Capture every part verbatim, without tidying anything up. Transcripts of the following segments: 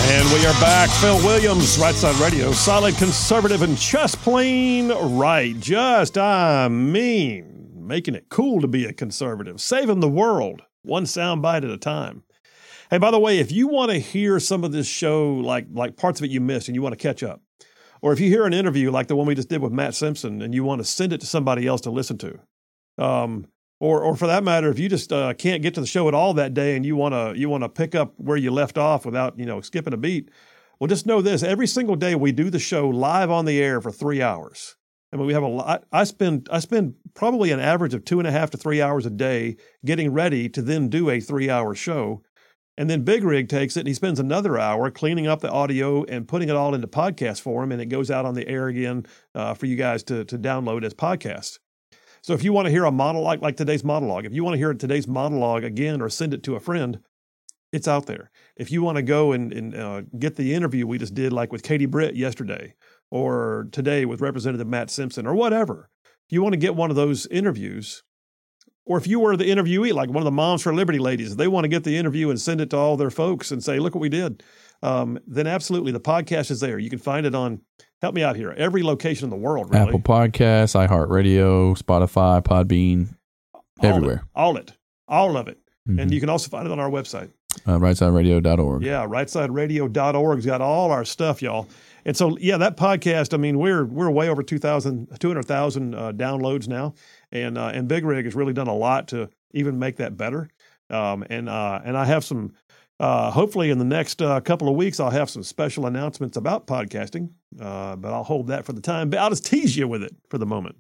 And we are back. Phil Williams, Right Side Radio. Solid conservative and just plain right. Just, I mean, making it cool to be a conservative. Saving the world, one soundbite at a time. Hey, by the way, if you want to hear some of this show, like like parts of it you missed and you want to catch up, or if you hear an interview like the one we just did with Matt Simpson and you want to send it to somebody else to listen to, um, or or for that matter, if you just uh, can't get to the show at all that day and you want to you want to pick up where you left off without, you know, skipping a beat, well, just know this: every single day we do the show live on the air for three hours. I mean, we have a lot. I spend I spend probably an average of two and a half to three hours a day getting ready to then do a three-hour show. And then Big Rig takes it and he spends another hour cleaning up the audio and putting it all into podcast form, and it goes out on the air again uh, for you guys to, to download as podcasts. So if you want to hear a monologue like today's monologue, if you want to hear today's monologue again or send it to a friend, it's out there. If you want to go and, and uh, get the interview we just did, like with Katie Britt yesterday, or today with Representative Matt Simpson, or whatever, if you want to get one of those interviews, or if you were the interviewee, like one of the Moms for Liberty ladies, they want to get the interview and send it to all their folks and say, look what we did, um, then absolutely, the podcast is there. You can find it on, help me out here, every location in the world, really. Apple Podcasts, iHeartRadio, Spotify, Podbean, all everywhere. It, all it, all of it. Mm-hmm. And you can also find it on our website. Uh, right side radio dot org. Yeah, right side radio dot org's got all our stuff, y'all. And so, yeah, that podcast, I mean, we're we're way over two hundred thousand uh, downloads now. And uh, and Big Rig has really done a lot to even make that better. Um, and uh, and I have some, uh, hopefully in the next uh, couple of weeks, I'll have some special announcements about podcasting. Uh, but I'll hold that for the time. But I'll just tease you with it for the moment.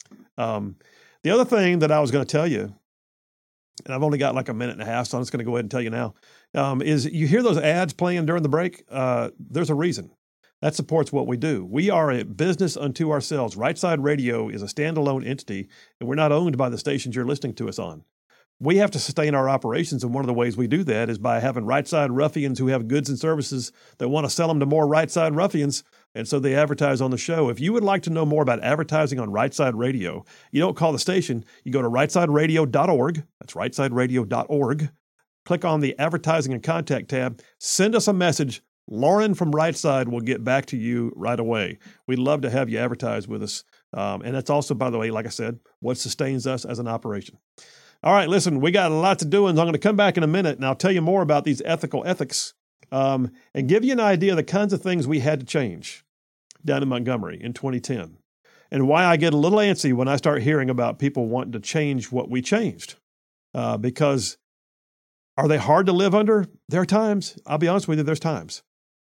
Um, the other thing that I was going to tell you, and I've only got like a minute and a half, so I'm just going to go ahead and tell you now, um, is you hear those ads playing during the break? Uh, there's a reason. That supports what we do. We are a business unto ourselves. Right Side Radio is a standalone entity, and we're not owned by the stations you're listening to us on. We have to sustain our operations, and one of the ways we do that is by having right side ruffians who have goods and services that want to sell them to more right side ruffians, and so they advertise on the show. If you would like to know more about advertising on Right Side Radio, you don't call the station. You go to right side radio dot org. That's right side radio dot org. Click on the Advertising and Contact tab. Send us a message. Lauren from Right Side will get back to you right away. We'd love to have you advertise with us. Um, and that's also, by the way, like I said, what sustains us as an operation. All right, listen, we got a lot to do, and I'm going to come back in a minute, and I'll tell you more about these ethical ethics um, and give you an idea of the kinds of things we had to change down in Montgomery in twenty ten, and why I get a little antsy when I start hearing about people wanting to change what we changed. Uh, because are they hard to live under? There are times. I'll be honest with you, there's times.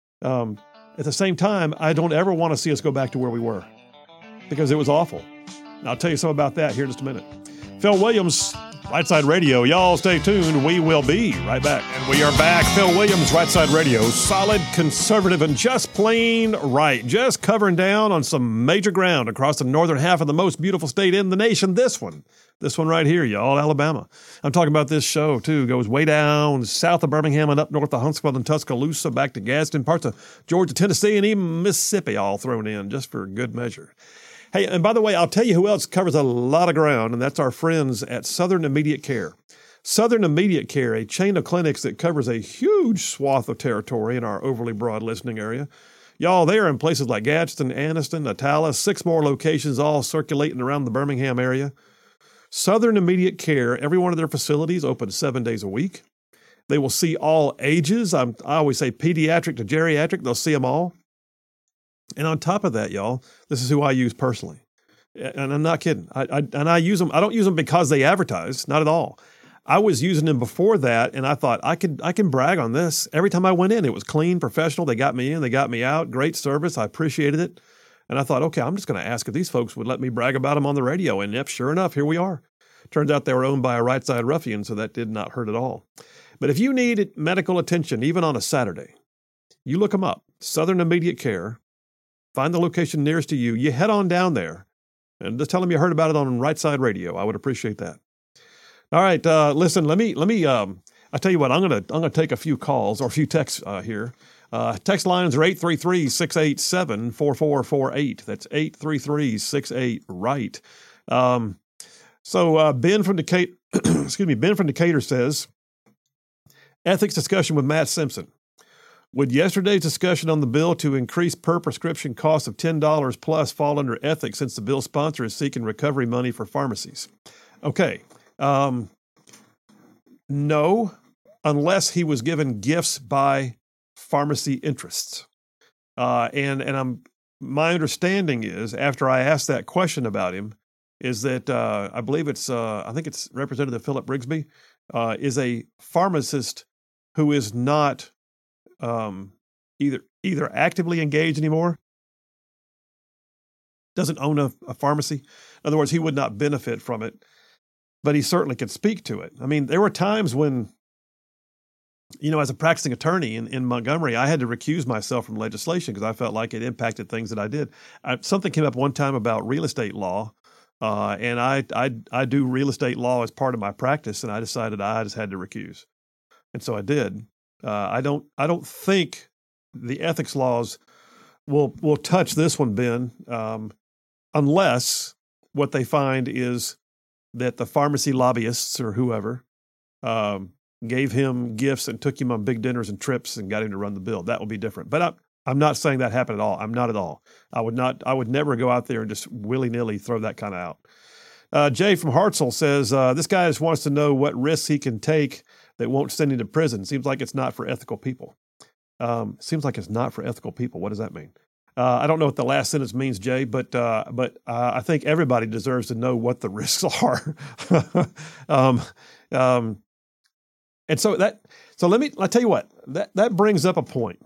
Um, at the same time, I don't ever want to see us go back to where we were because it was awful. And I'll tell you something about that here in just a minute. Phil Williams, Right Side Radio. Y'all stay tuned. We will be right back. And we are back. Phil Williams, Right Side Radio. Solid, conservative, and just plain right. Just covering down on some major ground across the northern half of the most beautiful state in the nation. This one. This one right here, y'all, Alabama. I'm talking about this show, too. Goes way down south of Birmingham and up north of Huntsville and Tuscaloosa, back to Gadsden, parts of Georgia, Tennessee, and even Mississippi all thrown in just for good measure. Hey, and by the way, I'll tell you who else covers a lot of ground, and that's our friends at Southern Immediate Care. Southern Immediate Care, a chain of clinics that covers a huge swath of territory in our overly broad listening area. Y'all, they are in places like Gadsden, Anniston, Atala, six more locations all circulating around the Birmingham area. Southern Immediate Care, every one of their facilities open seven days a week. They will see all ages. I'm, I always say pediatric to geriatric. They'll see them all. And on top of that, y'all, this is who I use personally. And I'm not kidding. I, I, and I use them. I don't use them because they advertise. Not at all. I was using them before that, and I thought I could I can brag on this. Every time I went in, it was clean, professional. They got me in. They got me out. Great service. I appreciated it. And I thought, okay, I'm just going to ask if these folks would let me brag about them on the radio. And yep, sure enough, here we are. Turns out they were owned by a right side ruffian, so that did not hurt at all. But if you need medical attention, even on a Saturday, you look them up, Southern Immediate Care, find the location nearest to you. You head on down there and just tell them you heard about it on Right Side Radio. I would appreciate that. All right, uh, listen, let me, let me, um, I tell you what, I'm going to, I'm going to take a few calls or a few texts uh, here. Uh, text lines are eight three three, six eight seven, four four four eight. That's eight three three, six eight, right. Um, so uh, Ben from Decatur, excuse me, Ben from Decatur says, ethics discussion with Matt Simpson. Would yesterday's discussion on the bill to increase per prescription cost of ten dollars plus fall under ethics since the bill sponsor is seeking recovery money for pharmacies? Okay. Um, no, unless he was given gifts by pharmacy interests. Uh, and and I'm my understanding is, after I asked that question about him, is that uh, I believe it's, uh, I think it's Representative Philip Brigsby, uh, is a pharmacist who is not um, either either actively engaged anymore, doesn't own a, a pharmacy. In other words, he would not benefit from it, but he certainly could speak to it. I mean, there were times when, you know, as a practicing attorney in, in Montgomery, I had to recuse myself from legislation because I felt like it impacted things that I did. I, something came up one time about real estate law, uh, and I, I I do real estate law as part of my practice, and I decided I just had to recuse, and so I did. Uh, I don't I don't think the ethics laws will will touch this one, Ben, um, unless what they find is that the pharmacy lobbyists or whoever um, gave him gifts and took him on big dinners and trips and got him to run the bill. That will be different. But I, I'm not saying that happened at all. I'm not at all. I would not. I would never go out there and just willy-nilly throw that kind of out. Uh, Jay from Hartselle says, uh, this guy just wants to know what risks he can take that won't send him to prison. Seems like it's not for ethical people. Um, seems like it's not for ethical people. What does that mean? Uh, I don't know what the last sentence means, Jay, but uh, but uh, I think everybody deserves to know what the risks are. um, um, and so that so let me I'll tell you what, that that brings up a point.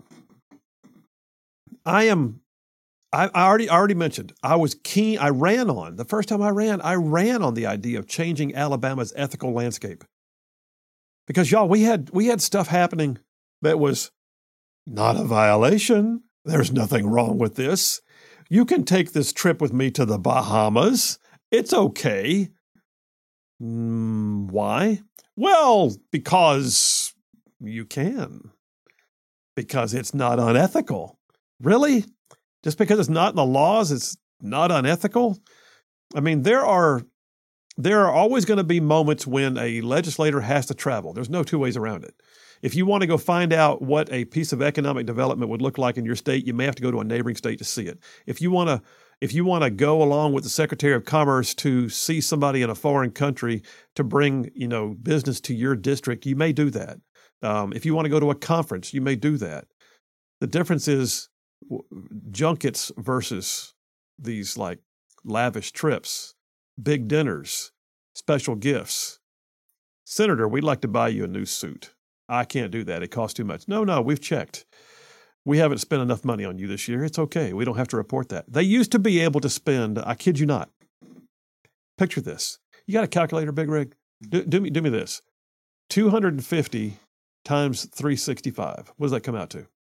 I am I, I already I already mentioned I was keen. I ran on the first time I ran. I ran on the idea of changing Alabama's ethical landscape because y'all we had we had stuff happening that was not a violation. There's nothing wrong with this. You can take this trip with me to the Bahamas. It's okay. Mm, why? Well, because you can. Because it's not unethical. Really? Just because it's not in the laws, it's not unethical? I mean, there are there are always going to be moments when a legislator has to travel. There's no two ways around it. If you want to go find out what a piece of economic development would look like in your state, you may have to go to a neighboring state to see it. If you want to, if you want to go along with the Secretary of Commerce to see somebody in a foreign country to bring, you know, business to your district, you may do that. Um, if you want to go to a conference, you may do that. The difference is junkets versus these like lavish trips, big dinners, special gifts. Senator, we'd like to buy you a new suit. I can't do that. It costs too much. No, no, we've checked. We haven't spent enough money on you this year. It's okay. We don't have to report that. They used to be able to spend, I kid you not. Picture this. You got a calculator, Big Rig? Do, do me do me this. two hundred fifty times three hundred sixty-five. What does that come out to?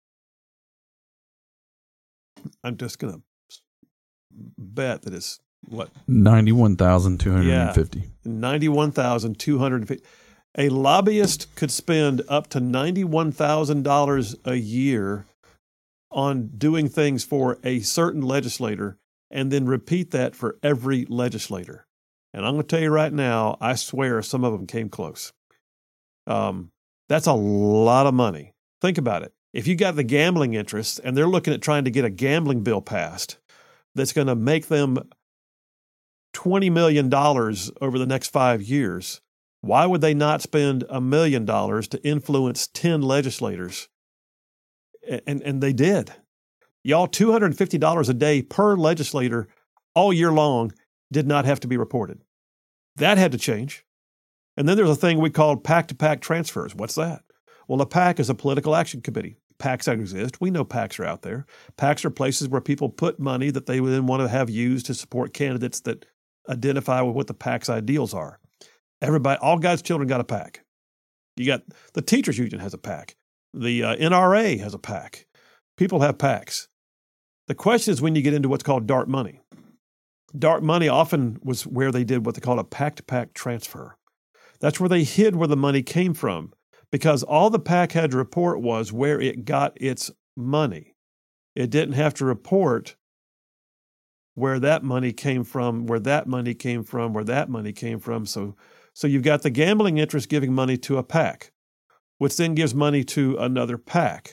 I'm just going to bet that it's what? ninety-one thousand two hundred fifty. Yeah, ninety-one thousand two hundred fifty. A lobbyist could spend up to ninety-one thousand dollars a year on doing things for a certain legislator and then repeat that for every legislator. And I'm going to tell you right now, I swear some of them came close. Um, that's a lot of money. Think about it. If you got the gambling interests and they're looking at trying to get a gambling bill passed that's going to make them twenty million dollars over the next five years, why would they not spend a million dollars to influence ten legislators? And, and they did. Y'all, two hundred fifty dollars a day per legislator all year long did not have to be reported. That had to change. And then there's a thing we called PAC-to-PAC transfers. What's that? Well, a PAC is a political action committee. PACs exist. We know PACs are out there. PACs are places where people put money that they would then want to have used to support candidates that identify with what the PAC's ideals are. Everybody, all God's children got a PAC. You got the teachers union has a PAC. The uh, N R A has a PAC. People have PACs. The question is when you get into what's called dark money. Dark money often was where they did what they called a PAC-to-PAC transfer. That's where they hid where the money came from because all the PAC had to report was where it got its money. It didn't have to report where that money came from, where that money came from, where that money came from. So So you've got the gambling interest giving money to a PAC, which then gives money to another PAC,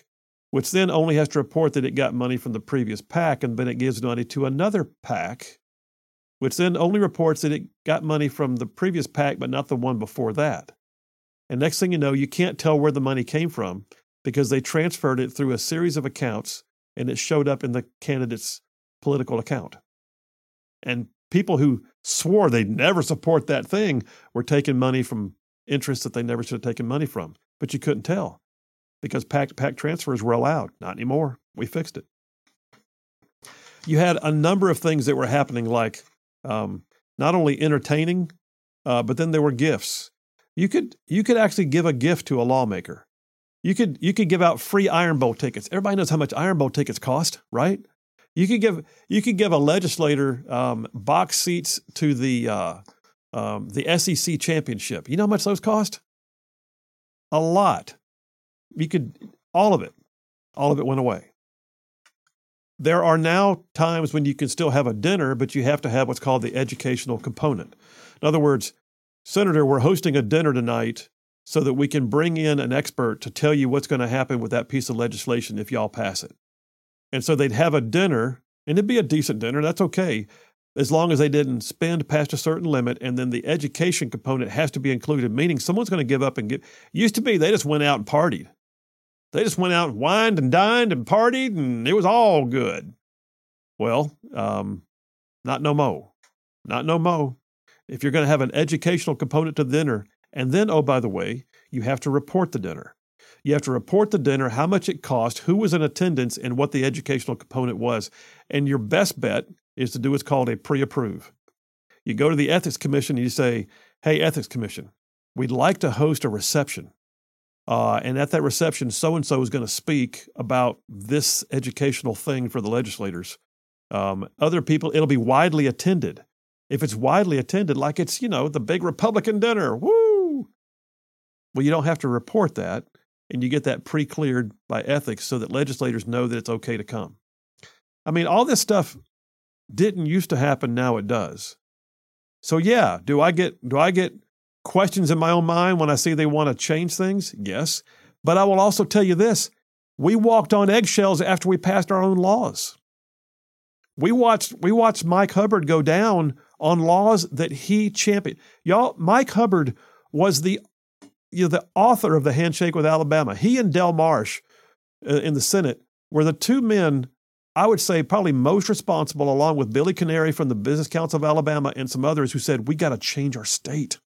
which then only has to report that it got money from the previous PAC, and then it gives money to another PAC, which then only reports that it got money from the previous PAC, but not the one before that. And next thing you know, you can't tell where the money came from because they transferred it through a series of accounts, and it showed up in the candidate's political account. And people who swore they'd never support that thing were taking money from interests that they never should have taken money from. But you couldn't tell because PAC-to-PAC transfers were allowed. Not anymore. We fixed it. You had a number of things that were happening, like um, not only entertaining, uh, but then there were gifts. You could you could actually give a gift to a lawmaker. You could you could give out free Iron Bowl tickets. Everybody knows how much Iron Bowl tickets cost, right? You could give you could give a legislator um, box seats to the uh, um, the S E C championship. You know how much those cost? A lot. You could all of it, all of it went away. There are now times when you can still have a dinner, but you have to have what's called the educational component. In other words, Senator, we're hosting a dinner tonight so that we can bring in an expert to tell you what's going to happen with that piece of legislation if y'all pass it. And so they'd have a dinner, and it'd be a decent dinner. That's okay, as long as they didn't spend past a certain limit, and then the education component has to be included, meaning someone's going to give up and give. Used to be they just went out and partied. They just went out and wined and dined and partied, and it was all good. Well, um, not no mo. Not no mo. If you're going to have an educational component to the dinner, and then, oh, by the way, you have to report the dinner. You have to report the dinner, how much it cost, who was in attendance, and what the educational component was. And your best bet is to do what's called a pre-approve. You go to the Ethics Commission and you say, hey, Ethics Commission, we'd like to host a reception. Uh, and at that reception, so-and-so is going to speak about this educational thing for the legislators. Um, other people, it'll be widely attended. If it's widely attended, like it's, you know, the big Republican dinner, woo! Well, you don't have to report that, and you get that pre-cleared by ethics so that legislators know that it's okay to come. I mean, all this stuff didn't used to happen, now it does. So yeah, do I get do I get questions in my own mind when I see they want to change things? Yes. But I will also tell you this, we walked on eggshells after we passed our own laws. We watched we watched Mike Hubbard go down on laws that he championed. Y'all, Mike Hubbard was the you know, the author of the Handshake with Alabama. He and Del Marsh uh, in the Senate were the two men, I would say, probably most responsible, along with Billy Canary from the Business Council of Alabama and some others who said, we got to change our state.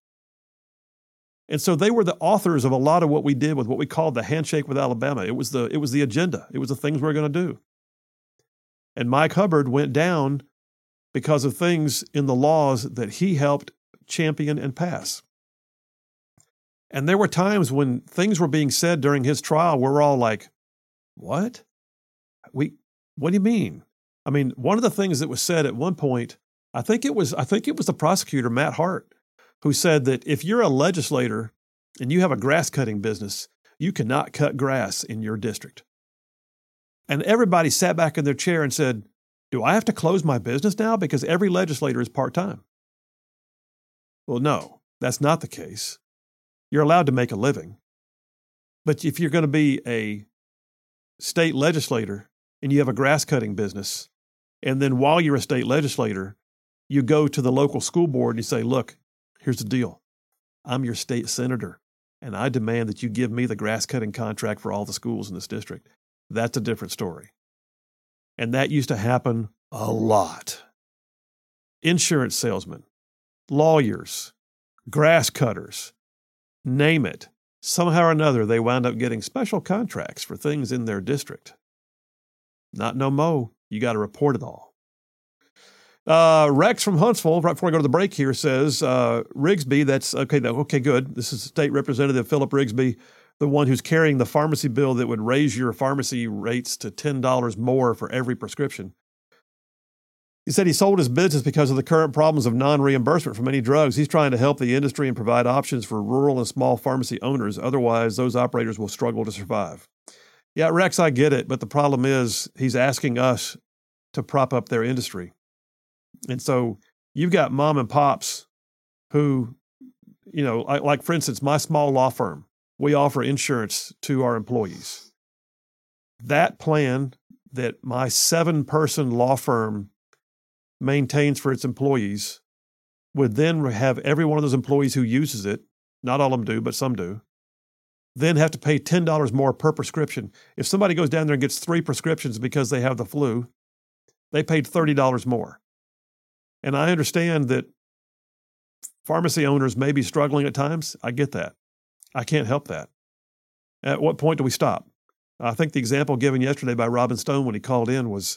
And so they were the authors of a lot of what we did with what we called the Handshake with Alabama. It was the it was the agenda. It was the things we were going to do. And Mike Hubbard went down because of things in the laws that he helped champion and pass. And there were times when things were being said during his trial where we're all like, what? We, what do you mean? I mean, one of the things that was said at one point, I think it was, I think it was the prosecutor, Matt Hart, who said that if you're a legislator and you have a grass cutting business, you cannot cut grass in your district. And everybody sat back in their chair and said, do I have to close my business now because every legislator is part-time? Well, no, that's not the case. You're allowed to make a living. But if you're going to be a state legislator and you have a grass cutting business, and then while you're a state legislator, you go to the local school board and you say, look, here's the deal. I'm your state senator, and I demand that you give me the grass cutting contract for all the schools in this district. That's a different story. And that used to happen a lot. Insurance salesmen, lawyers, grass cutters, name it. Somehow or another, they wound up getting special contracts for things in their district. Not no mo. You got to report it all. Uh, Rex from Huntsville, right before I go to the break here, says, uh, Rigsby, that's, okay, that, okay, good. This is State Representative Philip Rigsby, the one who's carrying the pharmacy bill that would raise your pharmacy rates to ten dollars more for every prescription. He said he sold his business because of the current problems of non-reimbursement for many drugs. He's trying to help the industry and provide options for rural and small pharmacy owners. Otherwise, those operators will struggle to survive. Yeah, Rex, I get it, but the problem is he's asking us to prop up their industry. And so you've got mom and pops who, you know, like, like for instance, my small law firm, we offer insurance to our employees. that plan that my seven-person law firm maintains for its employees would then have every one of those employees who uses it, not all of them do, but some do, then have to pay ten dollars more per prescription. If somebody goes down there and gets three prescriptions because they have the flu, they paid thirty dollars more. And I understand that pharmacy owners may be struggling at times. I get that. I can't help that. At what point do we stop? I think the example given yesterday by Robin Stone when he called in was,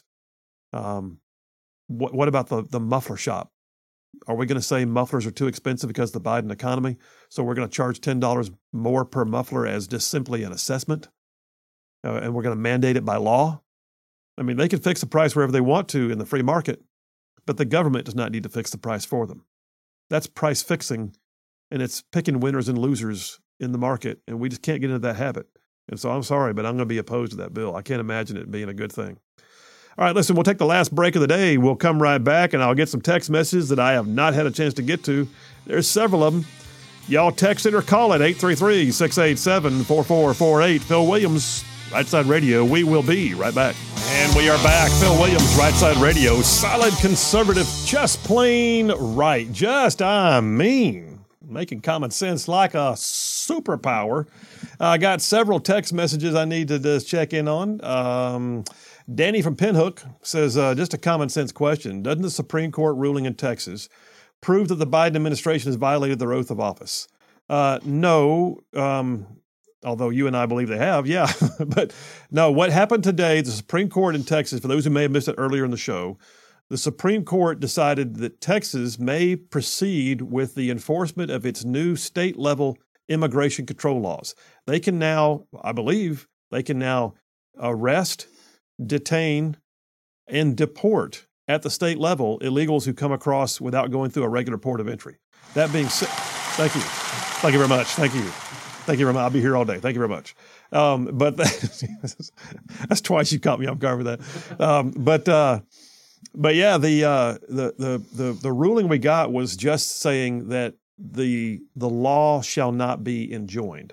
um, what, what about the, the muffler shop? Are we going to say mufflers are too expensive because of the Biden economy, so we're going to charge ten dollars more per muffler as just simply an assessment, uh, and we're going to mandate it by law? I mean, they can fix the price wherever they want to in the free market, but the government does not need to fix the price for them. That's price fixing, and it's picking winners and losers in the market, and we just can't get into that habit. And so I'm sorry, but I'm going to be opposed to that bill. I can't imagine it being a good thing. All right, listen, we'll take the last break of the day. We'll come right back, and I'll get some text messages that I have not had a chance to get to. There's several of them. Y'all text it or call it, eight three three, six eight seven, four four four eight. Phil Williams, Right Side Radio. We will be right back. And we are back. Phil Williams, Right Side Radio. Solid conservative, just plain right. Just, I mean, making common sense like a superpower. I got several text messages I need to just check in on. Um, Danny from Pinhook says, uh, just a common sense question. Doesn't the Supreme Court ruling in Texas prove that the Biden administration has violated their oath of office? Uh, no, um, although you and I believe they have, yeah. But no, what happened today, the Supreme Court in Texas, for those who may have missed it earlier in the show, the Supreme Court decided that Texas may proceed with the enforcement of its new state-level immigration control laws. They can now, I believe, they can now arrest, detain, and deport at the state level illegals who come across without going through a regular port of entry. That being said, thank you. Thank you very much. Thank you. Thank you very much. I'll be here all day. Thank you very much. Um, but that, that's twice you caught me off guard with that. Um, but uh, but yeah, the, uh, the the the the ruling we got was just saying that the the law shall not be enjoined.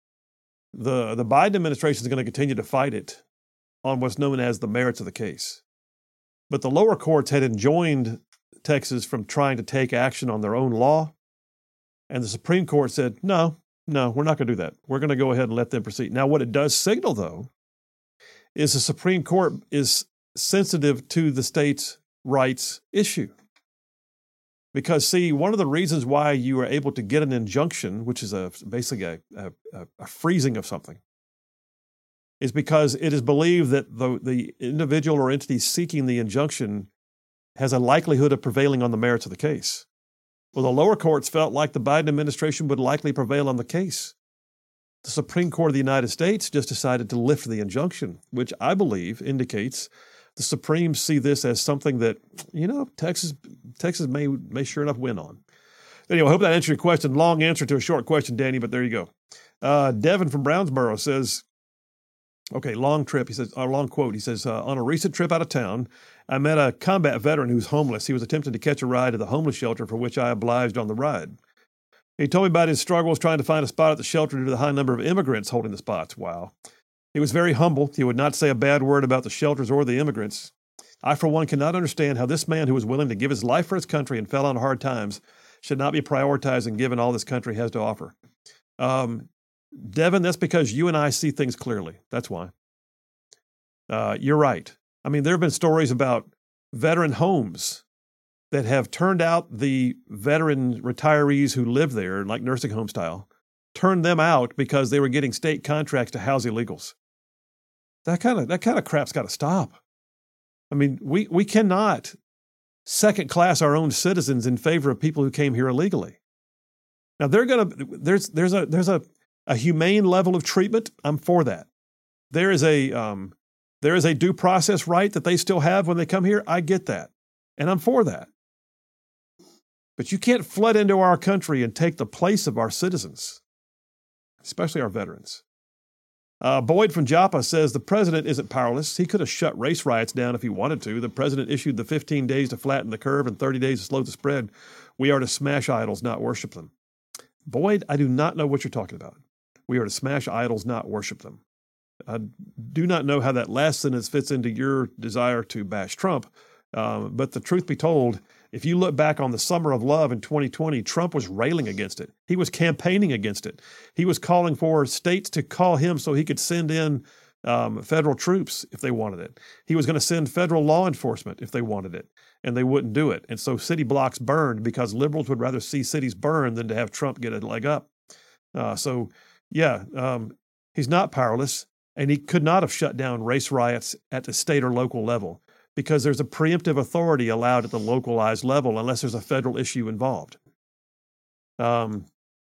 The the Biden administration is going to continue to fight it on what's known as the merits of the case. But the lower courts had enjoined Texas from trying to take action on their own law. And the Supreme Court said, no, no, we're not going to do that. We're going to go ahead and let them proceed. Now, what it does signal, though, is the Supreme Court is sensitive to the state's rights issue. Because, see, one of the reasons why you are able to get an injunction, which is a basically a, a, a freezing of something, is because it is believed that the, the individual or entity seeking the injunction has a likelihood of prevailing on the merits of the case. Well, the lower courts felt like the Biden administration would likely prevail on the case. The Supreme Court of the United States just decided to lift the injunction, which I believe indicates the Supremes see this as something that, you know, Texas Texas may may sure enough win on. Anyway, I hope that answered your question. Long answer to a short question, Danny, but there you go. Uh, Devin from Brownsboro says, okay, long trip. He says, a long quote. He says, uh, on a recent trip out of town, I met a combat veteran who's homeless. He was attempting to catch a ride to the homeless shelter, for which I obliged on the ride. He told me about his struggles trying to find a spot at the shelter due to the high number of immigrants holding the spots. Wow. He was very humble. He would not say a bad word about the shelters or the immigrants. I, for one, cannot understand how this man who was willing to give his life for his country and fell on hard times should not be prioritized and given all this country has to offer. Um, Devin, that's because you and I see things clearly. That's why. Uh, you're right. I mean, there have been stories about veteran homes that have turned out the veteran retirees who live there, like nursing home style, turned them out because they were getting state contracts to house illegals. That kind of that kind of crap's got to stop. I mean, we we cannot second class our own citizens in favor of people who came here illegally. Now they're gonna there's there's a there's a A humane level of treatment, I'm for that. There is a um, there is a due process right that they still have when they come here. I get that, and I'm for that. But you can't flood into our country and take the place of our citizens, especially our veterans. Uh, Boyd from Joppa says the president isn't powerless. He could have shut race riots down if he wanted to. The president issued the fifteen days to flatten the curve and thirty days to slow the spread. We are to smash idols, not worship them. Boyd, I do not know what you're talking about. We are to smash idols, not worship them. I do not know how that last sentence fits into your desire to bash Trump. Um, but the truth be told, if you look back on the summer of love in twenty twenty, Trump was railing against it. He was campaigning against it. He was calling for states to call him so he could send in um, federal troops if they wanted it. He was going to send federal law enforcement if they wanted it, and they wouldn't do it. And so city blocks burned because liberals would rather see cities burn than to have Trump get a leg up. Uh, so, yeah, um, he's not powerless, and he could not have shut down race riots at the state or local level because there's a preemptive authority allowed at the localized level unless there's a federal issue involved. Um,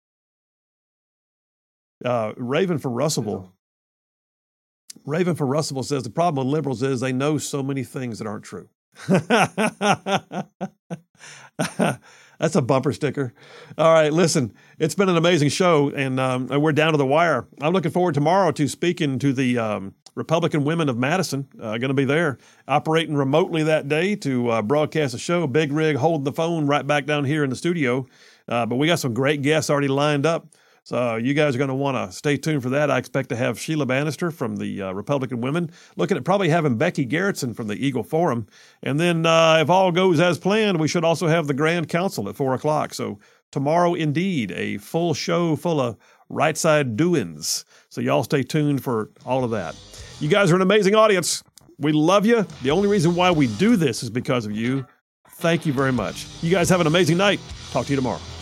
uh, Raven from Russellville. Raven from Russellville says the problem with liberals is they know so many things that aren't true. That's a bumper sticker. All right, listen, it's been an amazing show, and um, we're down to the wire. I'm looking forward tomorrow to speaking to the um, Republican women of Madison. Uh, going to be there, operating remotely that day to uh, broadcast a show. Big Rig holding the phone right back down here in the studio. Uh, but we got some great guests already lined up. So you guys are going to want to stay tuned for that. I expect to have Sheila Bannister from the uh, Republican Women, looking at probably having Becky Garrettson from the Eagle Forum. And then uh, if all goes as planned, we should also have the Grand Council at four o'clock. So tomorrow, indeed, a full show full of right side doings. So y'all stay tuned for all of that. You guys are an amazing audience. We love you. The only reason why we do this is because of you. Thank you very much. You guys have an amazing night. Talk to you tomorrow.